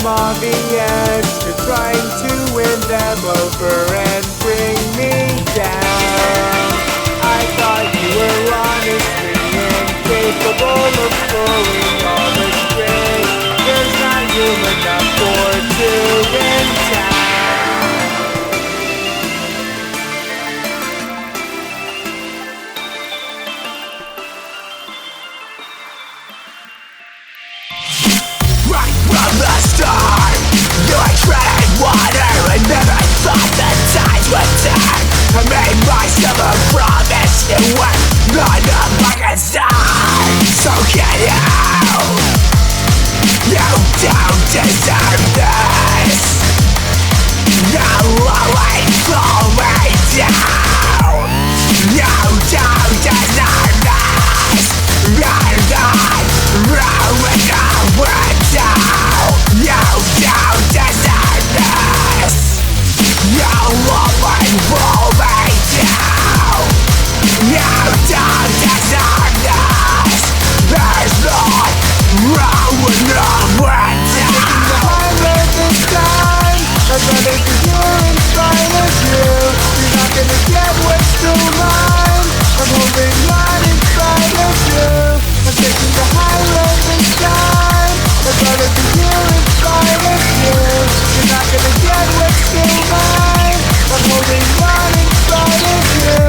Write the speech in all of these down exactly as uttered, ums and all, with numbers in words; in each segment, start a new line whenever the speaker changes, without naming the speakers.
I'm obvious. You're trying to win them over and bring me down. I thought you were honestly incapable of pulling all the strings. There's not room enough for two in town.
Right from the start, you were treading water and never thought the tides would turn. I made myself a promise, it was none of my concern. So get out, you don't deserve this. You're always falling down. You don't deserve this. You're not ruined the world down. You don't deserve this. You're always falling down. You don't deserve this. There's not ruined the world down.
The high road this time, I'd rather be here in spite of you. You're not gonna get what's still mine. I'm holding on in spite of you. I'm taking the high road this time. I'd rather be here in spite of you. You're not gonna get what's still mine. I'm holding on in spite of you.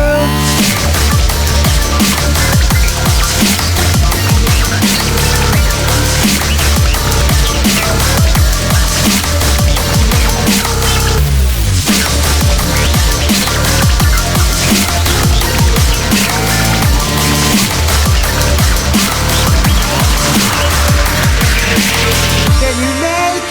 Can you make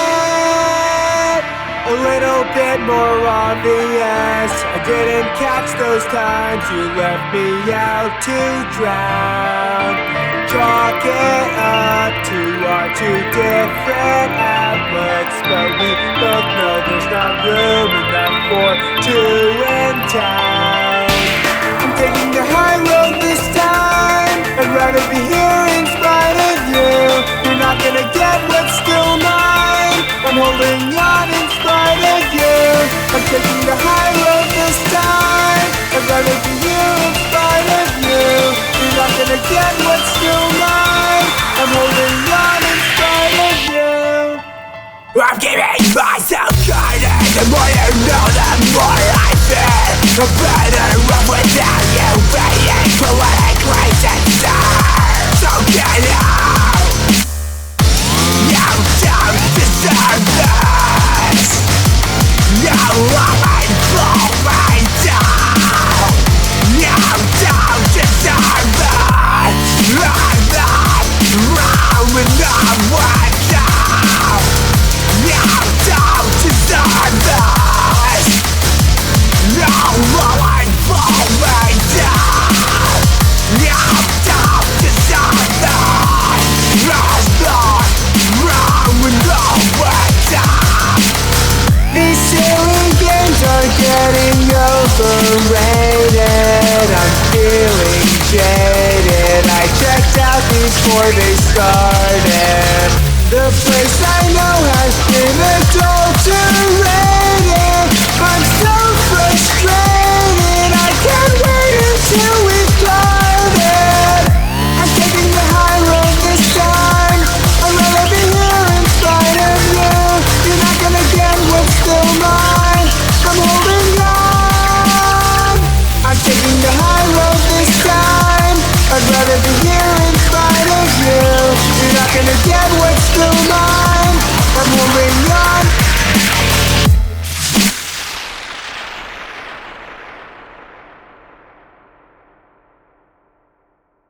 it a little bit more obvious? I didn't catch those times you left me out to drown. Chalk it up to our two different outlooks, but we both know there's not room enough for two in town. I'm taking the high road this time. I'd rather be here in spite of you. You're not gonna get what's still mine. I'm holding on in spite of you. I'm taking the high road this time. I'd rather be here in spite of you. You're not gonna get what's still mine. I'm holding on in spite of you.
I'm giving myself kindness. The more you know, the more I feel. I'm better off without you being politically sincere. So get out. You don't deserve this. You always falling down. You don't deserve this. I'm not ruining the world down. You don't deserve this. You're always falling down. You don't deserve this. You're not ruining the world down.
These silly games are getting overrated. I'm feeling jaded. I checked out before they started. The place I know has been adulterated. I'm so frustrated. I can't wait until we've started. I'm taking the high road this time. I'd rather be here in spite of you. You're not gonna get what's still mine. I'm holding on. I'm taking the high road this time. I'd rather be here in spite of you. You're not gonna get